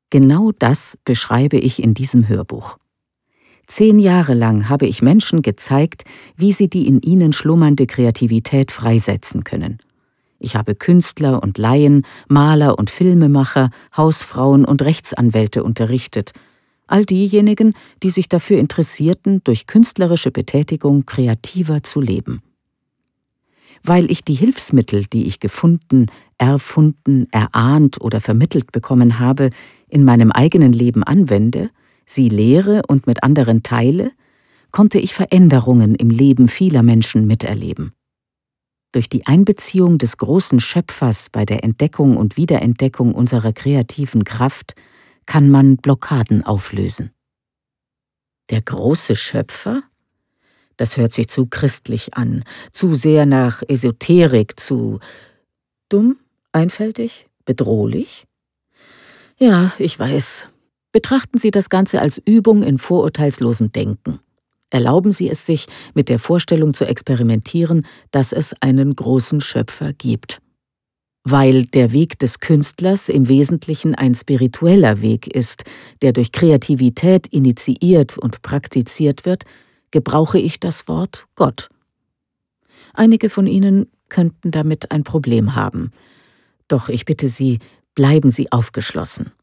Genau das beschreibe ich in diesem Hörbuch. 10 Jahre lang habe ich Menschen gezeigt, wie sie die in ihnen schlummernde Kreativität freisetzen können. Ich habe Künstler und Laien, Maler und Filmemacher, Hausfrauen und Rechtsanwälte unterrichtet. All diejenigen, die sich dafür interessierten, durch künstlerische Betätigung kreativer zu leben. Weil ich die Hilfsmittel, die ich gefunden, erfunden, erahnt oder vermittelt bekommen habe, in meinem eigenen Leben anwende, sie lehre und mit anderen teile, konnte ich Veränderungen im Leben vieler Menschen miterleben. Durch die Einbeziehung des großen Schöpfers bei der Entdeckung und Wiederentdeckung unserer kreativen Kraft kann man Blockaden auflösen. Der große Schöpfer? Das hört sich zu christlich an, zu sehr nach Esoterik, zu dumm, einfältig, bedrohlich? Ja, ich weiß. Betrachten Sie das Ganze als Übung in vorurteilslosem Denken. Erlauben Sie es sich, mit der Vorstellung zu experimentieren, dass es einen großen Schöpfer gibt. Weil der Weg des Künstlers im Wesentlichen ein spiritueller Weg ist, der durch Kreativität initiiert und praktiziert wird, gebrauche ich das Wort Gott. Einige von Ihnen könnten damit ein Problem haben. Doch ich bitte Sie, bleiben Sie aufgeschlossen.